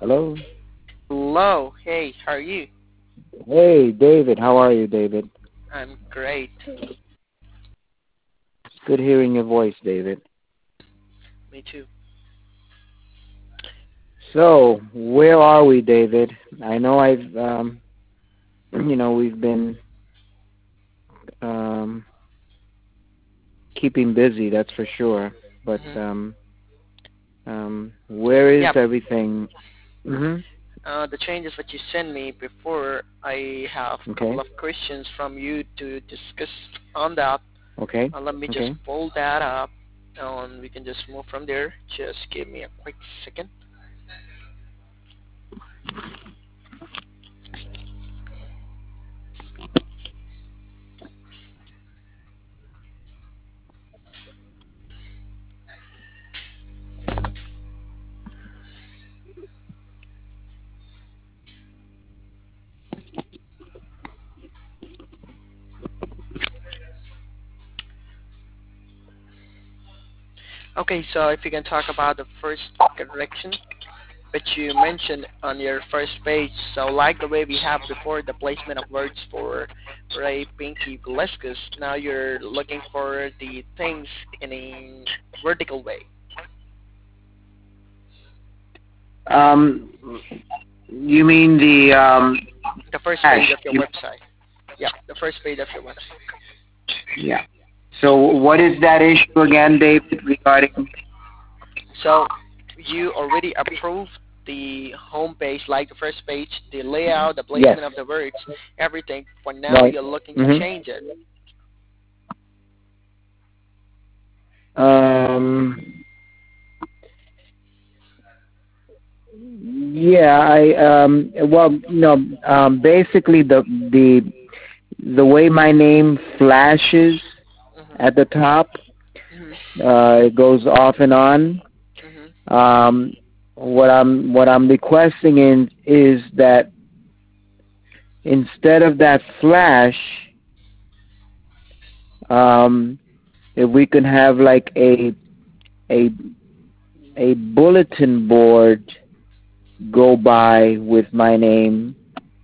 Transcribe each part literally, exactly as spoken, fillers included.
Hello? Hello. Hey, how are you? Hey, David. How are you, David? I'm great. It's good hearing your voice, David. Me too. So, where are we, David? I know I've, um, you know, we've been um, keeping busy, that's for sure. But hmm um, um, where is Yep. everything? Mm-hmm. Uh, the changes that you sent me before, I have a couple Okay. of questions from you to discuss on that. Okay. Uh, let me just Okay. pull that up, and we can just move from there. Just give me a quick second. Okay, so if you can talk about the first correction which you mentioned on your first page. So like the way we have before the placement of words for Ray Pinky Velasquez, now you're looking for the things in a vertical way. Um, you mean the um, The first page hash? of your You, website. Yeah, the first page of your website. yeah. So, what is that issue again, David, regarding? So you already approved the home page, like the first page, the layout, the Yes. placement of the words, everything. For now, Right. you're looking to Mm-hmm. change it. Um, yeah, I um well no um basically the the the way my name flashes Mhm. at the top, Mhm. uh it goes off and on. Mhm. Um what I'm what I'm requesting in is that instead of that flash, um if we can have like a a a bulletin board go by with my name,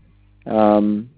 um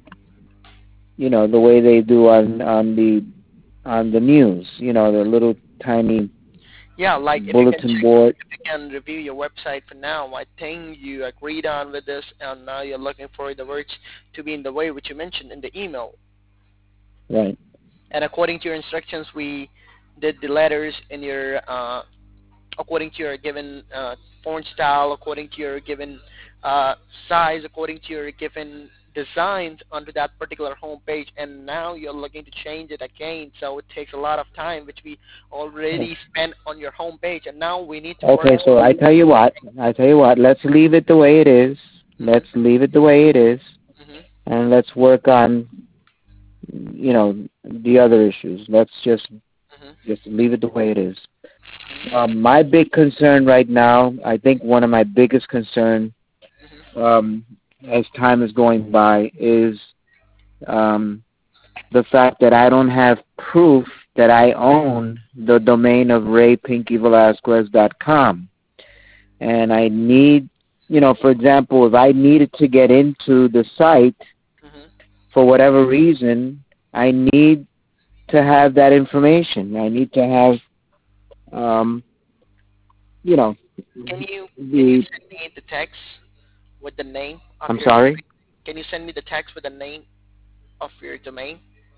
you know, the way they do on on the on the news, you know, the little tiny Yeah, like if you can bulletin board. if you can review your website for now, I think you agreed on with this, and now you're looking for the words to be in the way which you mentioned in the email. Right. And according to your instructions, we did the letters in your uh, according to your given uh, font style, according to your given uh, size, according to your given designs onto that particular home page, and now you're looking to change it again. So it takes a lot of time, which we already spent on your home page, and now we need to work. Okay, so I tell you what, I tell you what, let's leave it the way it is. Let's Mm-hmm. leave it the way it is, Mm-hmm. and let's work on, you know, the other issues. Let's just Mm-hmm. just leave it the way it is. Um, my big concern right now, I think one of my biggest concern, Mm-hmm. um, as time is going by, is um, the fact that I don't have proof that I own the domain of ray pinky velasquez dot com. And I need, you know, for example, if I needed to get into the site Mm-hmm. for whatever reason, I need to have that information. I need to have, um, you know, Can you can you the, send me the text with the name of I'm your sorry. domain? Can you send me the text with the name of your domain?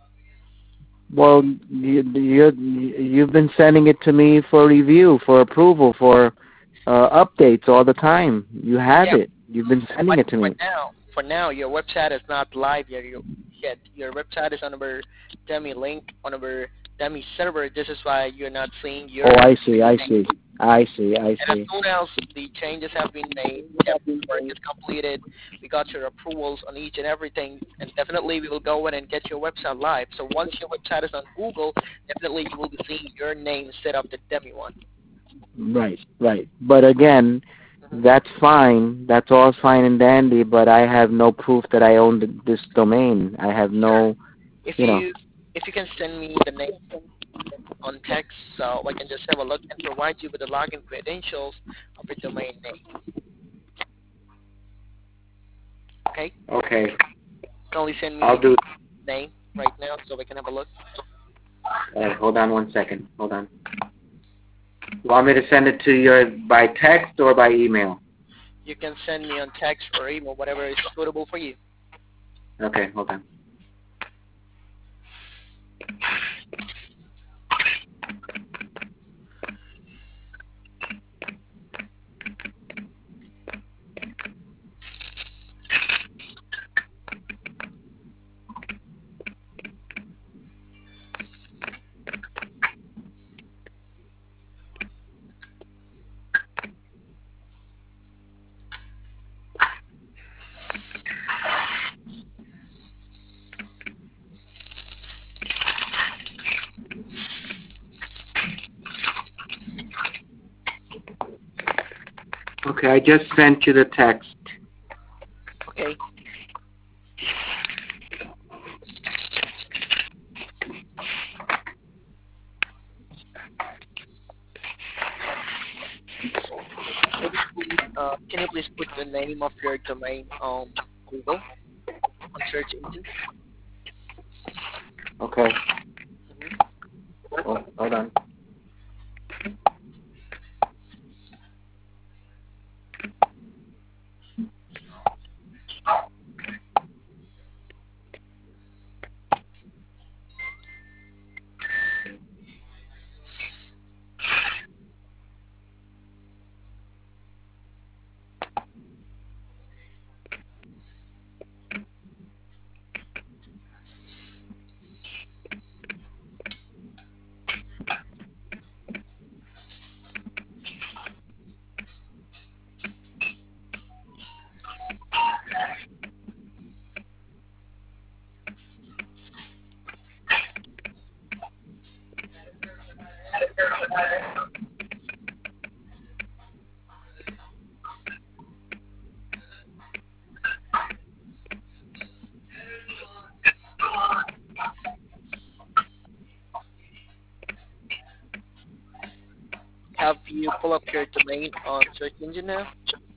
Well, you, you, you've been sending it to me for review, for approval, for uh, updates all the time. You have Yeah, it. You've been sending but it to for me. now, for now, your website is not live yet. You, yet your website is on our dummy link on our dummy server. This is why you're not seeing Oh, your I see. I name. see. I see. I And as see. soon as the changes have been made, every work is completed, we got your approvals on each and everything, and definitely we will go in and get your website live. So once your website is on Google, definitely you will be seeing your name instead of the dummy one. Right, right. But again, hmm that's fine. That's all fine and dandy, but I have no proof that I own th- this domain. I have Sure. no, If you know. you if you can send me the name on text, so I can just have a look and provide you with the login credentials of your domain name. Okay? Okay, Kindly send me I'll do. the name right now so we can have a look. Uh, hold on one second. Hold on. You want me to send it to you by text or by email? You can send me on text or email, whatever is suitable for you. Okay, hold on. Okay, I just sent you the text. Okay? Can you please, uh, can you please put the name of your domain on Google, on search engine? Okay. Mm-hmm. Oh, hold on. Have you pull up your domain on search engine now?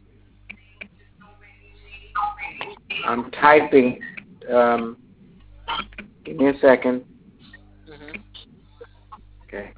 I'm typing. Um, give me a second. Mm-hmm. Okay.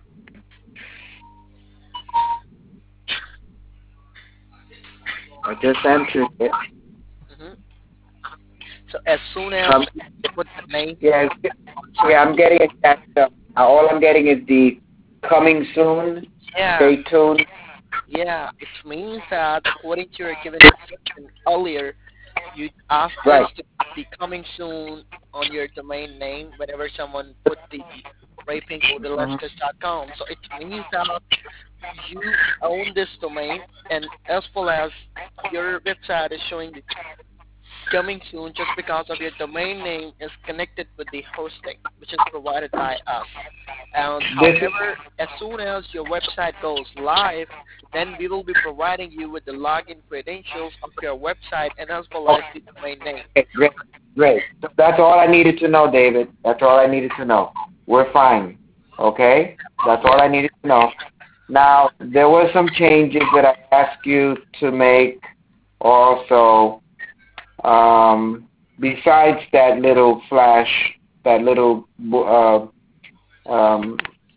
I just entered it. Mm-hmm. So as soon as Um, you put the name yeah, on search yeah, I'm engine, getting it. That, uh, all I'm getting is the coming soon. yeah, Stay tuned. yeah, it means that according to your given instruction earlier, you asked us Right. to put the coming soon on your domain name whenever someone put the raping or the Mhm. leftus dot com. So it means that you own this domain, and as well as your website is showing the coming soon just because of your domain name is connected with the hosting, which is provided by us. And This is however, as soon as your website goes live, then we will be providing you with the login credentials of your website and as well as the domain name. okay. Great. Great. So that's all I needed to know, David. That's all I needed to know. We're fine. Okay. That's Yeah. all I needed to know. Now there were some changes that I asked you to make. Also, um, besides that little flash, that little uh, um,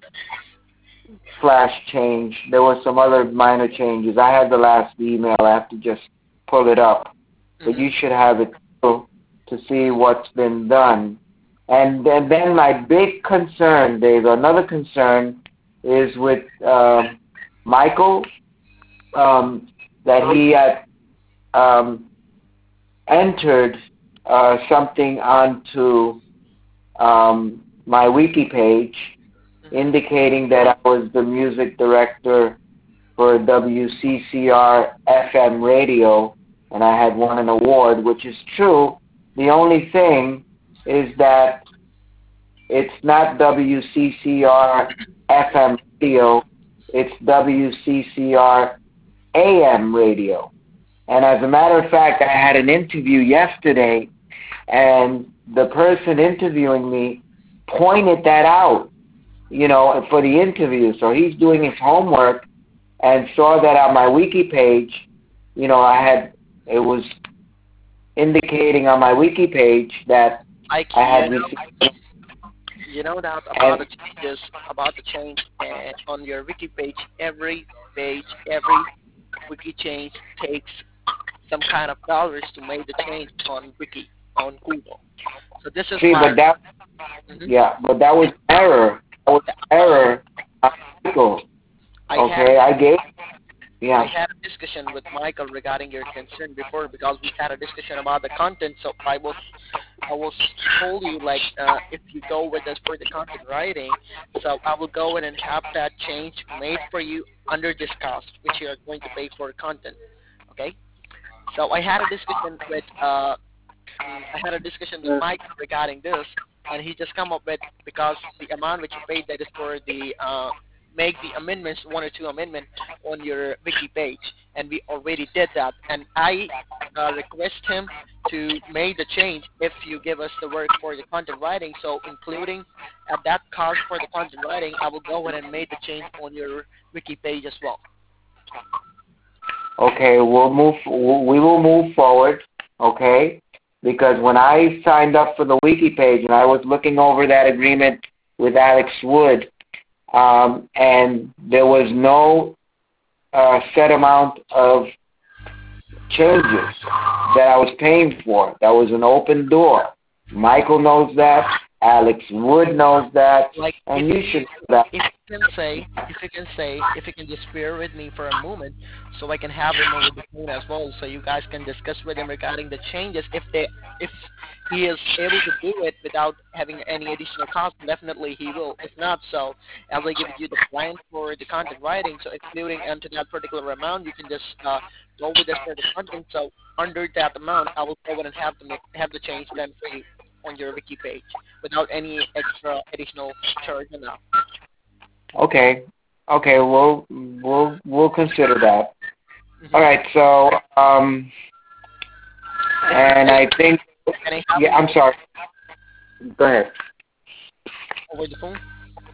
flash change, there were some other minor changes. I had the last email. I have to just pull it up, but Hmm. you should have it too to see what's been done. And then, then my big concern, Dave, another concern is with uh, Michael, um, that he had um, entered uh, something onto um, my wiki page Hmm. indicating that I was the music director for W C C R F M radio, and I had won an award, which is true. The only thing is that it's not W C C R F M radio, it's W C C R A M radio. And as a matter of fact, I had an interview yesterday, and the person interviewing me pointed that out, you know, for the interview. So he's doing his homework and saw that on my wiki page, you know, I had, it was indicating on my wiki page that Like I you had know, received. you know that about And the changes, about the change uh, on your wiki page. Every page, every wiki change takes some kind of dollars to make the change on wiki on Google. So this is see, why. but that Mhm. yeah, but that was error. That was error. uh, Michael. I had Okay, I gave I yeah. had a discussion with Michael regarding your concern before because we had a discussion about the content. So I was I was told you like uh, if you go with us for the content writing, so I will go in and have that change made for you under this cost, which you are going to pay for content. Okay. So I had a discussion with uh, mm, I had a discussion with Mike regarding this, and he just come up with because the amount which you paid that is for the uh, make the amendments one or two amendment on your wiki page, and we already did that. And I uh, request him to make the change if you give us the work for the content writing. So including at that cost for the content writing, I will go ahead and make the change on your wiki page as well. Okay, we'll move. We will move forward. Okay, because when I signed up for the wiki page and I was looking over that agreement with Alex Wood, um, and there was no uh, set amount of changes that I was paying for. That was an open door. Michael knows that. Alex Wood knows that, Like if and you you should know that. if you can say if you can say if you can just bear with me for a moment so I can have him over the phone as well so you guys can discuss with him regarding the changes if they if he is able to do it without having any additional cost definitely he will if not so as I give you the plan for the content writing so excluding into that particular amount you can just uh, go with us for the content so under that amount I will go ahead and have the ma- have the change done for you on your wiki page without any extra additional charge enough. Okay, okay, we'll we'll we'll consider that. All Mm-hmm. right, so um, If you and say, I think can I have yeah, him I'm sorry. Go ahead. over the phone?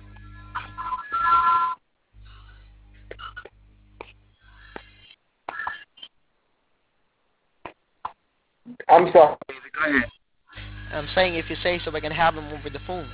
I'm sorry. Go ahead. I'm saying if you say so, I can have him over the phone.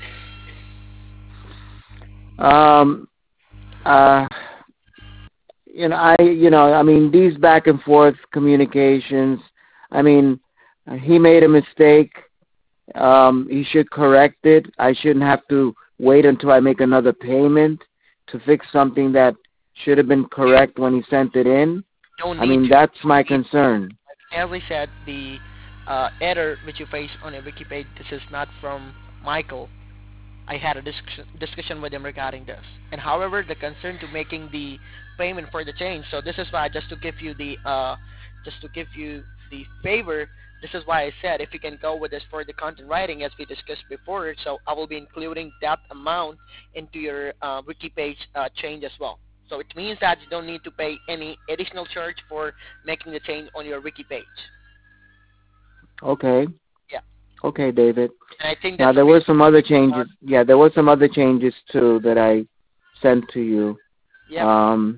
Um, uh, you know, I, you know, I mean, these back and forth communications. I mean, he made a mistake. Um, he should correct it. I shouldn't have to wait until I make another payment to fix something that should have been correct when he sent it in. Don't I need mean, to. that's my concern. As I said, the uh, error which you face on a wiki page, this is not from Michael. I had a discussion discussion with him regarding this. And however, the concern to making the payment for the change. So this is why just to give you the uh, just to give you the favor. This is why I said if you can go with this for the content writing as we discussed before. So I will be including that amount into your uh, wiki page uh, change as well. So it means that you don't need to pay any additional charge for making the change on your wiki page. Okay. Yeah, Okay, David. and I think Now that's the there reason. were some other changes. Yeah, there were some other changes too that I sent to you. Yep. Um,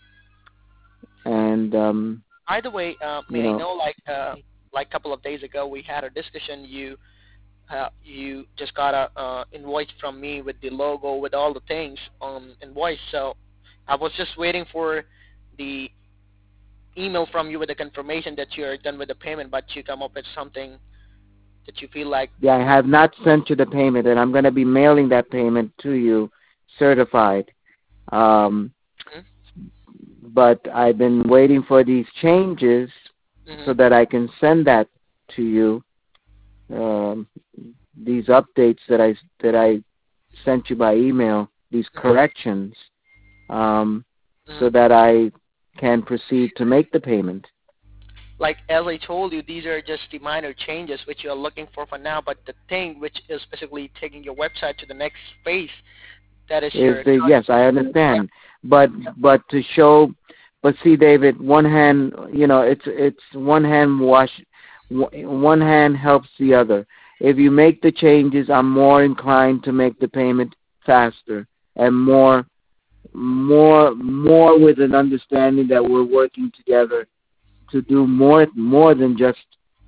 and um, By the way, uh, you may I know, know, like, uh, like a couple of days ago, we had a discussion. You, uh, you just got a uh, invoice from me with the logo, with all the things on invoice. So I was just waiting for the email from you with the confirmation that you're done with the payment, but you come up with something that you feel like. yeah, I have not sent you the payment, and I'm going to be mailing that payment to you, certified. Um, but I've been waiting for these changes Mm-hmm. so that I can send that to you. Um, these updates that I that I sent you by email, these corrections, um, Mm-hmm. so that I can proceed to make the payment. Like as I told you, these are just the minor changes which you're looking for for now. But the thing which is specifically taking your website to the next phase, that is Is your the account. yes, I understand, but but to show, but see, David, one hand, you know, it's it's one hand wash, one hand helps the other. If you make the changes, I'm more inclined to make the payment faster and more more more with an understanding that we're working together to do more more than just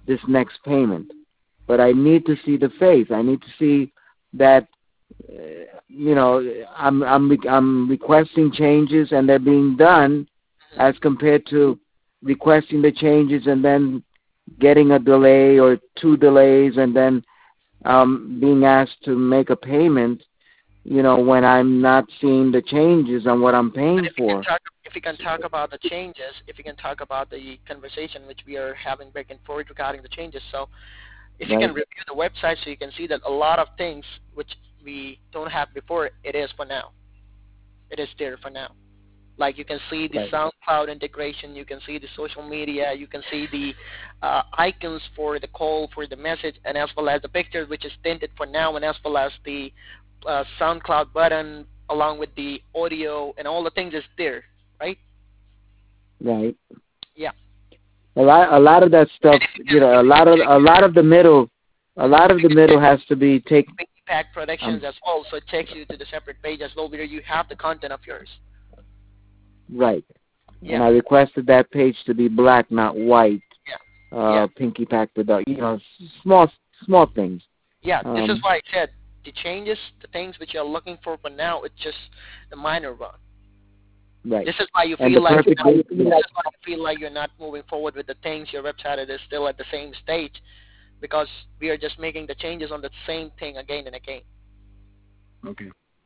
this next payment. But I need to see the face. I need to see that, uh, you know, I'm I'm I'm requesting changes and they're being done, Mhm. as compared to requesting the changes and then getting a delay or two delays and then um, being asked to make a payment, you know, when I'm not seeing the changes on what I'm But paying if you can for. talk, if you can talk about the changes, if you can talk about the conversation which we are having back and forth regarding the changes, so if you can Right, review the website, so you can see that a lot of things which we don't have before, it is for now. It is there for now. Like you can see the right, SoundCloud integration, you can see the social media, you can see the uh, icons for the call, for the message, and as well as the picture which is tinted for now, and as well as the uh, SoundCloud button along with the audio and all the things is there, right? right. Yeah. A lot, a lot of that And stuff, if you you can, know, if a you can lot of check a lot of the middle, a mhm, lot if of you the can middle check has to be take. Big Pack Productions Um, as well, so it takes you to the separate page as well where you have the content of yours. right, Yeah. and I requested that page to be black, not white. Yeah. Yeah. Uh, Pinky Pack Product, you know, s- small, small things. Yeah, this is Um, why I said the changes, the things which you're looking for, but now it's just the minor one. right, This is why you and the feel like perfect. you're not, this is why you feel like you're not moving forward with the things. Your website is still at the same stage because we are just making the changes on the same thing again and again. Okay.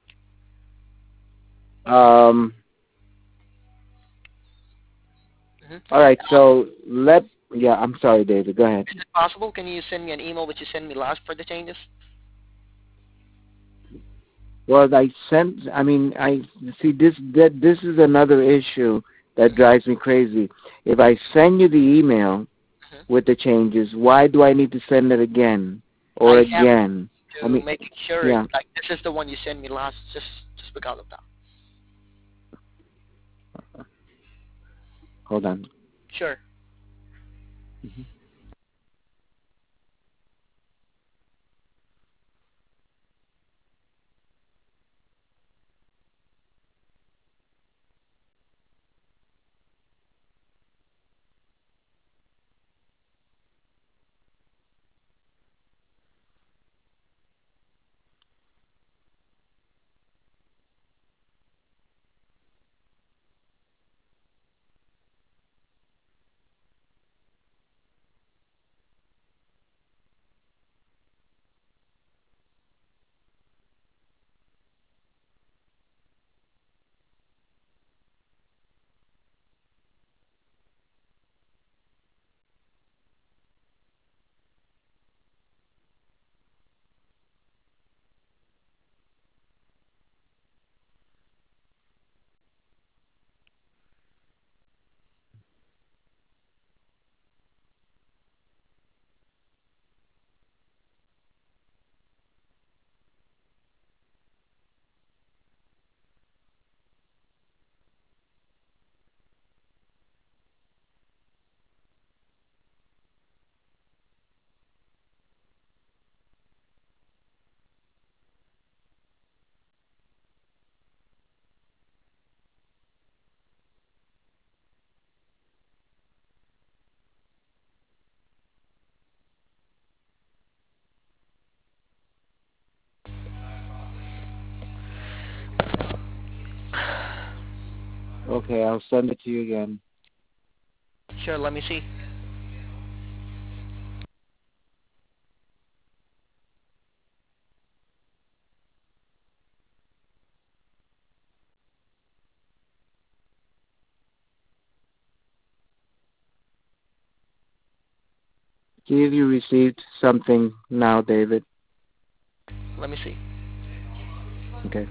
Um, Hmm. all right, so let. Yeah, I'm sorry, David. Go ahead. Is it possible? Can you send me an email which you send me last for the changes? Well, I sent. I mean, I see this. That this is another issue that Hmm. drives me crazy. If I send you the email Hmm. with the changes, why do I need to send it again or I have again? I to mean, make sure yeah. like this is the one you send me last, just just because of that. Hold on. Sure. Mhm. Okay, I'll send it to you again. Sure. Let me see. See if you received something now, David. Let me see. Okay.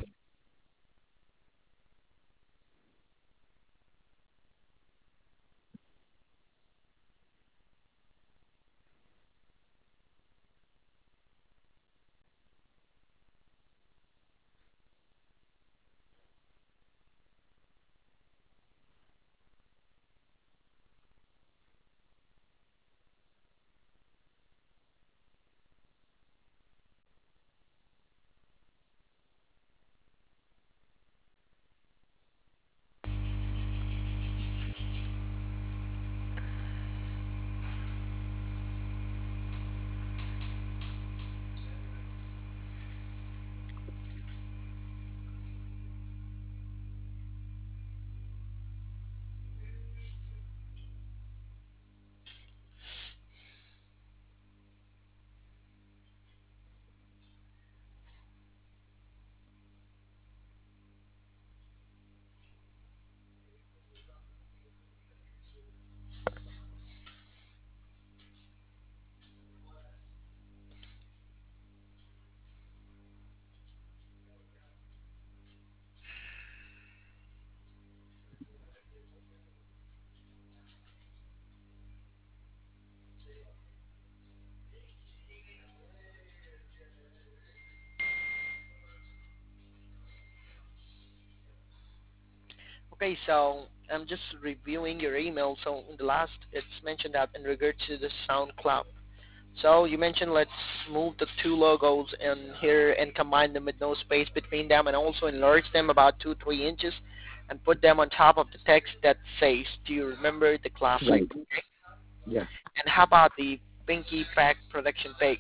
Okay, so I'm just reviewing your email. So in the last, it's mentioned that in regard to the SoundCloud. So you mentioned let's move the two logos in here and combine them with no space between them, and also enlarge them about two, three inches, and put them on top of the text that says, "Do you remember the classic?" Right. Yes. And how about the Pinky Pack production page?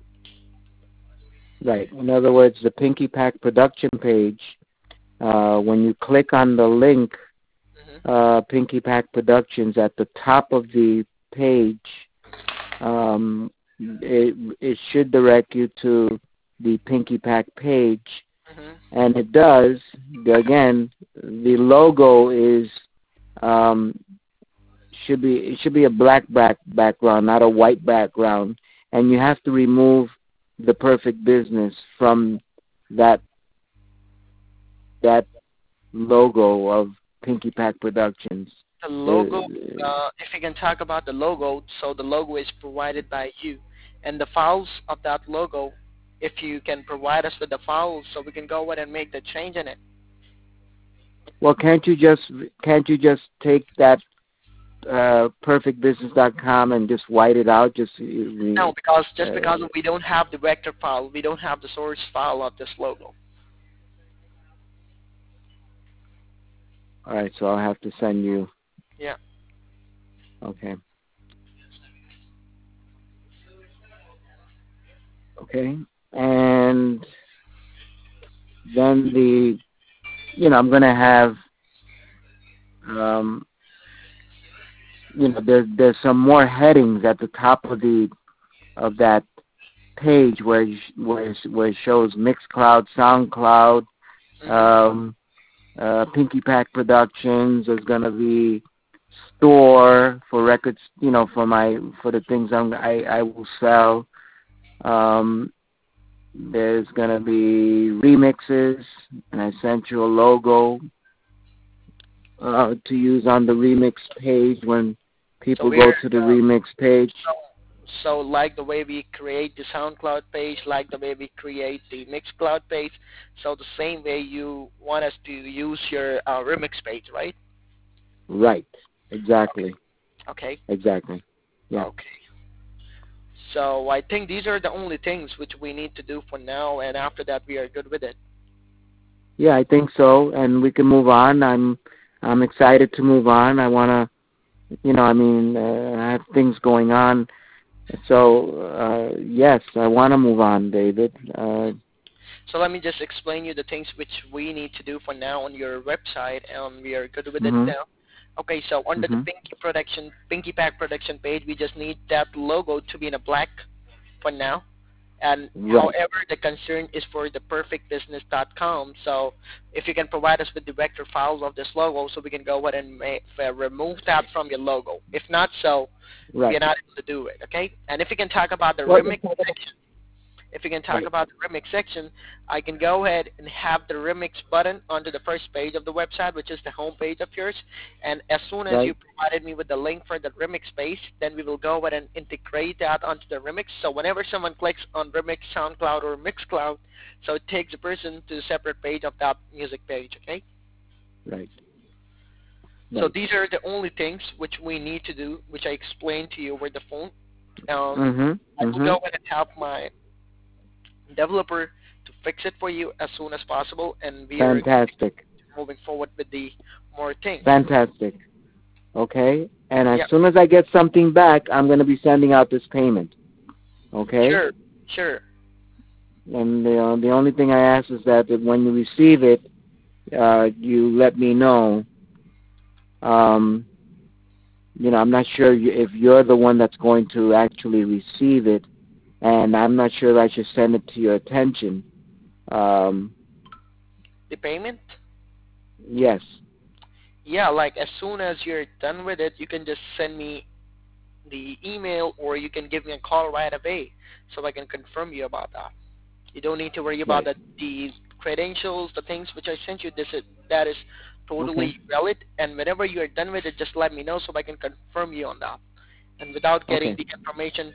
Right. In other words, the Pinky Pack production page, uh, when you click on the link, Hmm. uh, Pinky Pack Productions, at the top of the page, um, it, it should direct you to the Pinky Pack page, Hmm. and it does. Again, the logo is um, should be it should be a black back background, not a white background, and you have to remove the perfect business from that that logo of Pinky Pack Productions. The logo, Uh, uh, if you can talk about the logo, so the logo is provided by you, and the files of that logo, if you can provide us with the files, so we can go ahead and make the change in it. well, can't you just can't you just take that uh, perfect business dot com and just white it out? Just No, uh, because just because uh, we don't have the vector file, we don't have the source file of this logo. all right. So I'll have to send you. Yeah. Okay. Okay. And then the you know I'm gonna have um, you know there there's some more headings at the top of the of that page where it, where it, where it shows Mixcloud, SoundCloud, Mhm. um, uh, Pinky Pack Productions. There's gonna be store for records, you know, for my for the things I'm, I I will sell. Um, there's gonna be remixes, and I sent you a logo uh, to use on the remix page when So people go we're to the uh, remix page. so so like the way we create the SoundCloud page, like the way we create the Mixcloud page, so the same way you want us to use your uh, remix page, right? Right. Exactly. Okay. Exactly. Yeah. Okay. So I think these are the only things which we need to do for now, and after that we are good with it. Yeah, I think so, and we can move on. I'm I'm excited to move on. I want to, you know, I mean, uh, I have things going on. So uh, yes, I want to move on, David. Uh, So let me just explain you the things which we need to do for now on your website, and we are good with it mhm. now. Okay, so under the Mhm. Pinky production, Pinky Pack production page, we just need that logo to be in a black for now. And Right. however, the concern is for the perfect business dot com. So if you can provide us with the vector files of this logo, so we can go ahead and make, uh, remove that from your logo. If not so, we are Right. not able to do it. Okay. And if you can talk about the What? remix section, if you can talk Right. about the remix section, I can go ahead and have the remix button onto the first page of the website, which is the home page of yours. And as soon as you Right. provided me with the link for the remix page, then we will go ahead and integrate that onto the remix. So whenever someone clicks on remix, SoundCloud, or Mixcloud, so it takes the person to a separate page of that music page. Okay. Right. So Right. these are the only things which we need to do, which I explained to you over the phone. Um, Mhm. I will go Mhm. ahead and have my developer to fix it for you as soon as possible, and we are Fantastic. moving forward with the more things. Fantastic. Okay. And as Yeah, soon as I get something back, I'm going to be sending out this payment. Okay. sure, sure. And the uh, the only thing I ask is that when you receive it, uh, you let me know. Um, you know, I'm not sure you- if you're the one that's going to actually receive it, and I'm not sure if I should send it to your attention. Um, The payment? yes. Yeah, like as soon as you're done with it, you can just send me the email or you can give me a call right away so I can confirm you about that. You don't need to worry about Right. the, the credentials, the things which I sent you. This is, that is Okay. totally valid. And whenever you are done with it, just let me know so I can confirm you on that. And without getting Okay. the information,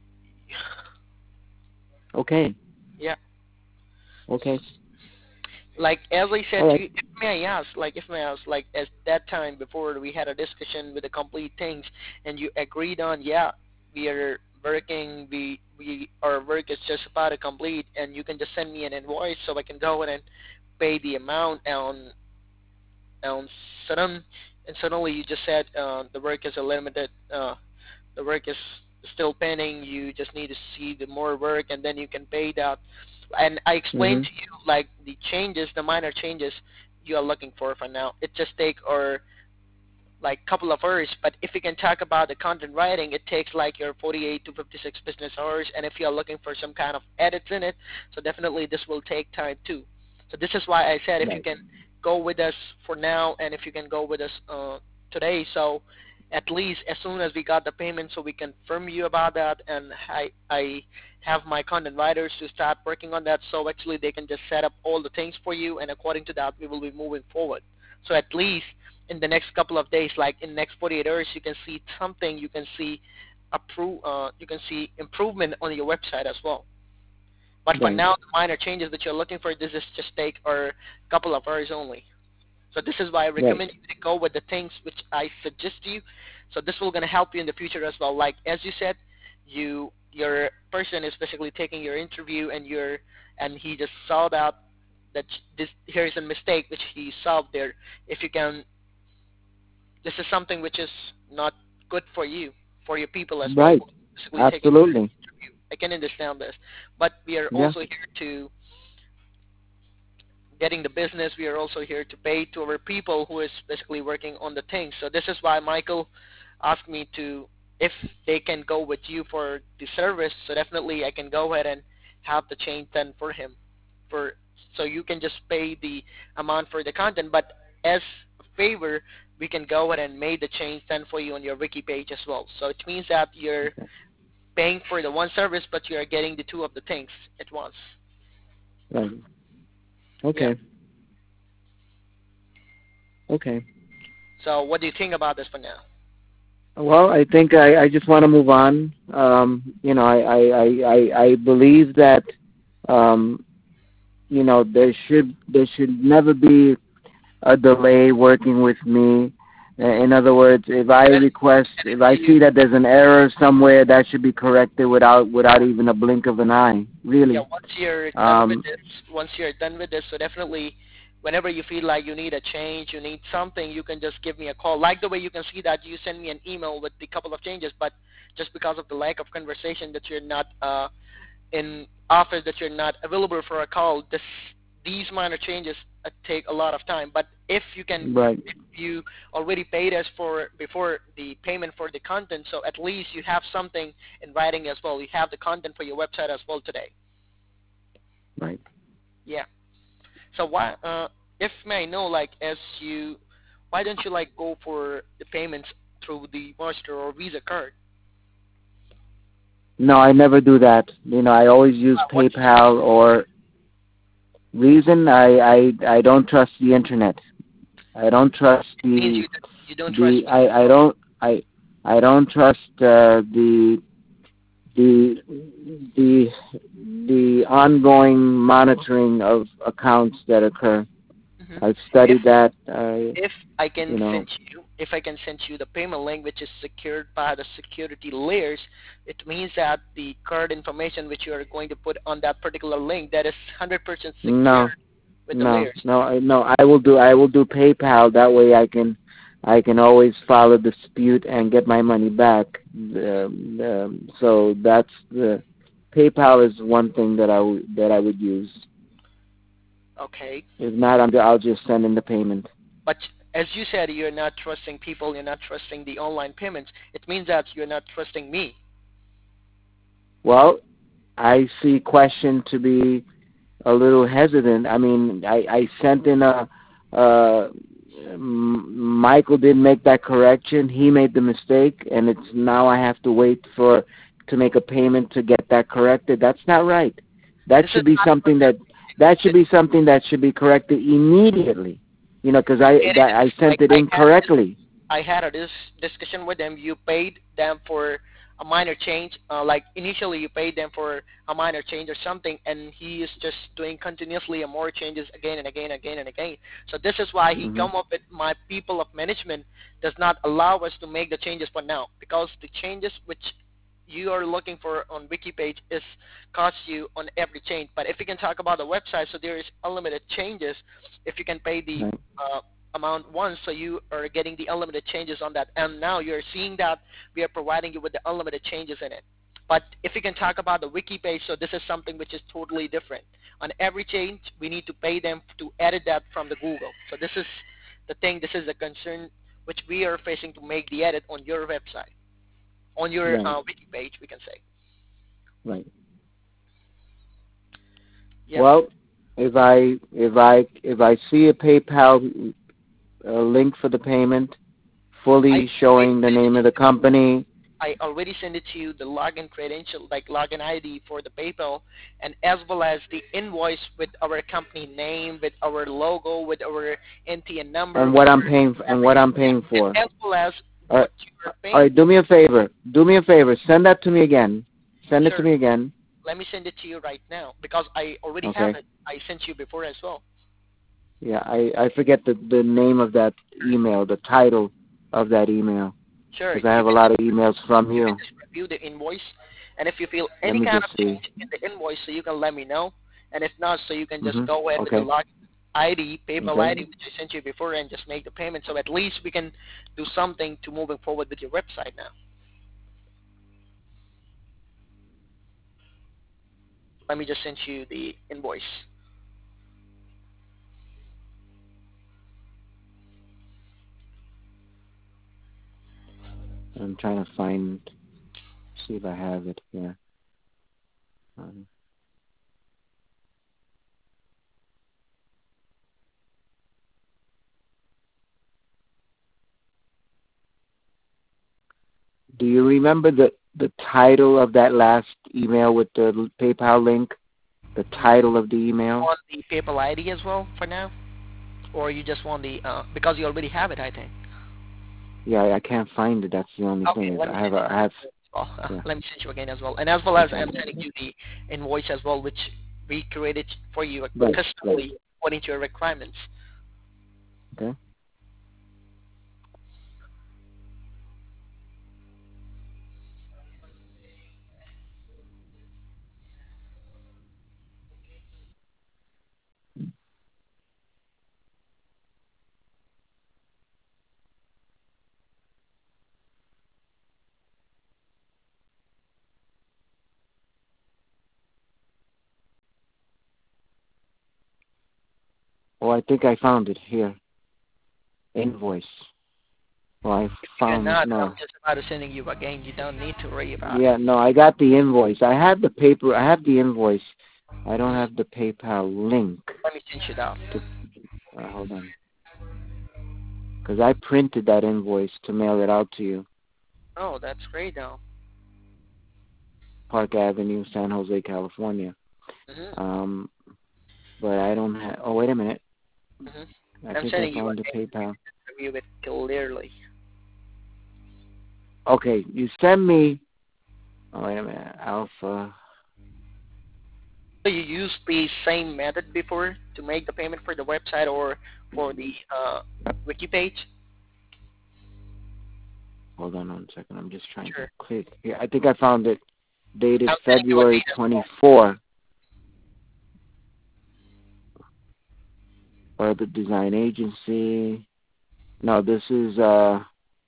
Okay. yeah. Okay. Like as I said All to right. you, if may I ask, like if may I ask, like at that time before we had a discussion with the complete things, and you agreed on, yeah, we are working, we we our work is just about to complete, and you can just send me an invoice so I can go in and pay the amount on on sudden, and suddenly you just said uh, the work is a limited, uh, the work is still pending. You just need to see the more work, and then you can pay that. And I explained Mhm. to you like the changes, the minor changes you are looking for for now. It just take or like couple of hours. But if you can talk about the content writing, it takes like your forty-eight to fifty-six business hours. And if you are looking for some kind of edits in it, so definitely this will take time too. So this is why I said if you Right. can go with us for now, and if you can go with us uh, today, so at least as soon as we got the payment, so we can confirm you about that, and I I have my content writers to start working on that, so actually they can just set up all the things for you, and according to that, we will be moving forward. So at least in the next couple of days, like in the next forty-eight hours, you can see something. You can see approve. Uh, you can see improvement on your website as well. But for Right. now, the minor changes that you're looking for, this is just take a couple of hours only. So this is why I Right. recommend you to go with the things which I suggest to you. So this will gonna help you in the future as well. Like as you said, you your person is basically taking your interview, and you're and he just saw that that this here's a mistake which he solved there. If you can, this is something which is not good for you, for your people as well, Right. who basically taking your Absolutely. interview. I can understand this, but we are Yeah. also here to getting the business. We are also here to pay to our people who is basically working on the things. So this is why Michael asked me to if they can go with you for the service. So definitely I can go ahead and have the change done for him. For so you can just pay the amount for the content, but as a favor, we can go ahead and make the change done for you on your wiki page as well. So it means that you're Okay. paying for the one service, but you are getting the two of the things at once. Right. Yeah. Okay. Okay. So what do you think about this for now? Well, I think I, I just want to move on. Um, you know, I, I, I, I I believe that um, you know, there should there should never be a delay working with me. Uh, In other words, if I Well, request, if I you see that there's an error somewhere, that should be corrected without without even a blink of an eye. yeah, Really. once you're done with Um, this, once you're done with this, so definitely, whenever you feel like you need a change, you need something, you can just give me a call. Like the way you can see that you send me an email with the couple of changes, but just because of the lack of conversation that you're not uh, in office, that you're not available for a call, this these minor changes uh, take a lot of time. But if you can, right. if you already paid us for before the payment for the content, so at least you have something in writing as well. You have the content for your website as well today. Right. Yeah. So why, uh, if may I know, like, as you, why don't you like go for the payments through the Master or Visa card? No, I never do that. You know, I always use Uh, what's PayPal or reason. I I I don't trust the internet. I don't trust it means the you you don't trust the me as I I well. don't I I don't trust uh, the the the the ongoing monitoring of accounts that occur. Hmm. I've If studied that. I if I you can send know you if I can send you the payment link which is secured by the security layers, it means that the card information which you are going to put on that particular link, that is one hundred percent no secured with the no layers. no I- no. I will do I will do PayPal. That way I can I can always file a dispute and get my money back. Um, um, so that's the PayPal is one thing that I would that I would use. Okay. If not, I'm, I'll just send in the payment. But as you said, you're not trusting people, you're not trusting the online payments. It means that you're not trusting me. Well, I see question to be a little hesitant. I mean, I, I sent in a, uh, M- Michael didn't make that correction. He made the mistake, and it's now I have to wait for to make a payment to get that corrected. That's not right. That This is should be not for something that that should this. be something that should be corrected immediately. You know, because I It that is I like sent it I had this, incorrectly. I had a dis- discussion with them. You paid them for a minor change, uh, like initially you paid them for a minor change or something, and he is just doing continuously more changes again and again, again and again. So this is why he Mhm. come up with my people of management does not allow us to make the changes for now, because the changes which you are looking for on wiki page is cost you on every change. But if you can talk about the website, so there is unlimited changes if you can pay the Right. uh, amount once, so you are getting the unlimited changes on that. And now you're seeing that we are providing you with the unlimited changes in it. But if you can talk about the wiki page, so this is something which is totally different. On every change, we need to pay them to edit that from the Google. So this is the thing. This is the concern which we are facing to make the edit on your website, on your Right. uh, wiki page, we can say. Right. Yep. Well, if I if I if I see a PayPal uh, link for the payment, I fully already showing the sent name of it the company. I already sent it to you, the login credential, like login I D for the PayPal, and as well as the invoice with our company name, with our logo, with our N T N number, And with what I'm our paying for, and what everything, I'm paying and for. as well as All right, what you are all paying right. for. Do me a favor. Do me a favor. Send that to me again. Send it to Sure, me again. let me send it to you right now because I already have Okay. it. I sent you before as well. Yeah, I I forget the the name of that email, the title of that email, Sure, because I you have a can lot of emails from you can you. just review the invoice, and if you feel Let any me kind just of see. change in the invoice, so you can let me know, and if not, so you can just Mhm. go ahead with the Okay. log I D, PayPal Okay. I D, which I sent you before, and just make the payment. So at least we can do something to moving forward with your website now. Let me just send you the invoice. I'm trying to find, see if I have it here. Um, do you remember the the title of that last email with the PayPal link? The title of the email? Want the PayPal I D as well for now, or you just want the uh, because you already have it, I think. Yeah, I can't find it. That's the only Okay, thing is let me I have send a you I have as well. Uh, yeah. let me send you again as well, and as well as Okay. I'm sending you the invoice as well, which we created for you Right. Right. customly according to your requirements. Okay. Oh, I think I found it here. Invoice. Well, I If you found cannot, I'm no. just about to sending you again. You don't need to worry about it. Yeah, no, I got the invoice. I have the paper. I have the invoice. I don't have the PayPal link. Let me send you that. To uh, hold on, because I printed that invoice to mail it out to you. Oh, that's great now. Park Avenue, San Jose, California. Mhm. Um, but I don't have. Oh, wait a minute. Mhm. I I'm think I sending you found the again. PayPal. Review it clearly. Okay, you send me. Oh, wait a minute. Alpha. So you used the same method before to make the payment for the website or for the uh, wiki page? Hold on one second. I'm just trying to Sure. click here. I think I found it. Dated I'm sending you February again as well. twenty-fourth. Orbit Design Agency. No, this is uh.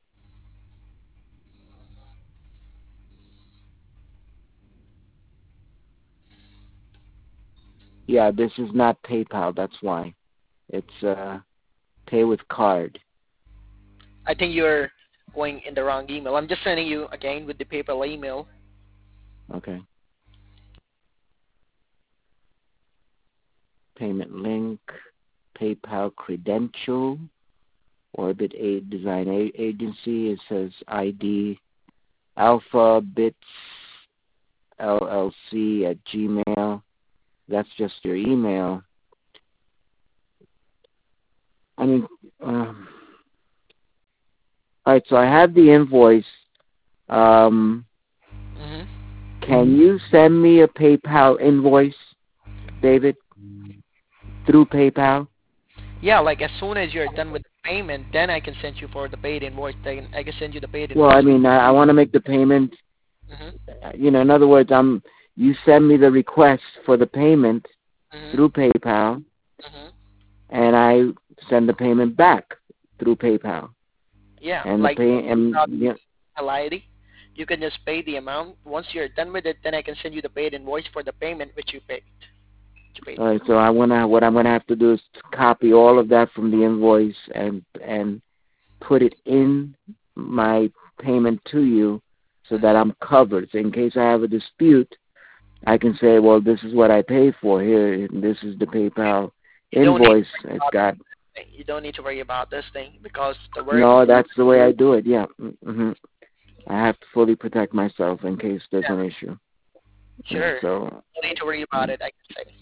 Yeah, this is not PayPal. That's why. It's uh, pay with card. I think you're going in the wrong email. I'm just sending you again with the PayPal email. Okay. Payment link. PayPal credential. Orbit A Design A- Agency. It says I D Alpha Bits L L C at Gmail. That's just your email. I mean, um, all right. So I have the invoice. Um, can you send me a PayPal invoice, David, through PayPal? Yeah, like as soon as you're done with the payment, then I can send you for the paid invoice. Then I can send you the paid Well, invoice. I mean, I, I want to make the payment. Mm-hmm. You know, in other words, I'm you send me the request for the payment Mm-hmm. through PayPal, Mm-hmm. and I send the payment back through PayPal. Yeah, And the like pay and without yeah. L I D, you can just pay the amount. Once you're done with it, then I can send you the paid invoice for the payment which you paid. Which you paid All for. right, so I wanna what I'm gonna have to do is copy all of that from the invoice and and put it in my payment to you, so that I'm covered. So in case I have a dispute, I can say, well, this is what I paid for here, and this is the PayPal You don't need invoice. It's got you don't need to worry about this thing because the work. no. That's the way I do it. Yeah. Mm-hmm. I have to fully protect myself in case there's Yeah, an issue. Yeah, sure. so, No need to worry about mm. it. I can say.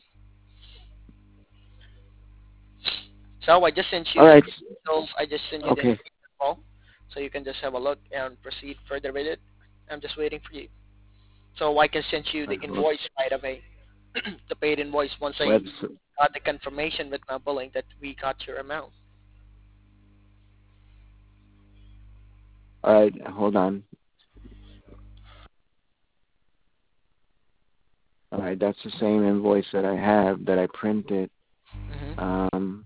So I just sent All you the right. details. I just sent you the Okay. information as well, so you can just have a look and proceed further with it. I'm just waiting for you. So I can send you the invoice right away, the paid invoice once I Website. got the confirmation with my billing that we got your amount. All right. Hold on. All right. That's the same invoice that I have that I printed. Mhm. Um.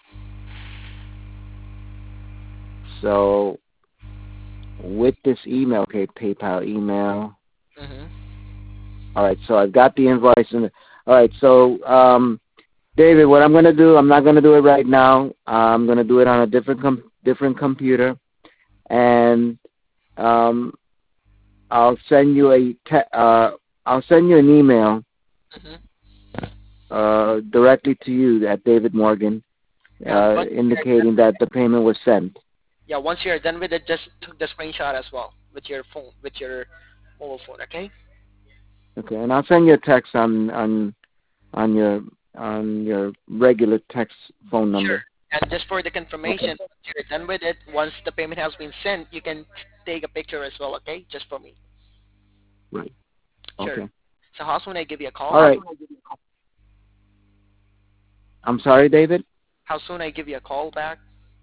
So with this email, okay, PayPal email. Mhm. All right. So I've got the invoice and. All right. So, um, David, what I'm gonna do, I'm not gonna do it right now. I'm gonna do it on a different com- different computer, and um, I'll send you a te- uh, I'll send you an email Mhm. uh, directly to you at David Morgan, And uh, once you're done, indicating that the payment was sent. yeah, once you're done with it, just took the screenshot as well with your phone, with your mobile phone. Okay. Okay, and I'll send you a text on on on your on your regular text phone Sure. number. And just for the Okay. confirmation, once you're done with it, once the payment has been sent, you can take a picture as well. Okay, just for me. Right. Sure. Okay. So how soon I give you a call? All right. I'm sorry, David. How soon I give you a call back?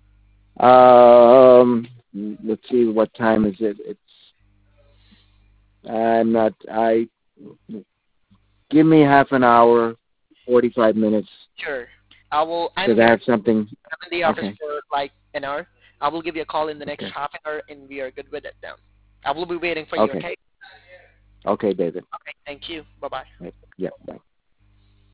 Um, let's see. What time is it? It's. I'm not. I give me half an hour, forty-five minutes, Sure. I will. I'm because I here. have something. I'm in the office Okay. for like an hour. I will give you a call in the next Okay. half an hour, and we are good with it now. I will be waiting for you. Okay. Okay. Okay, David. Okay. Thank you. Bye bye. Right. Yeah. Bye.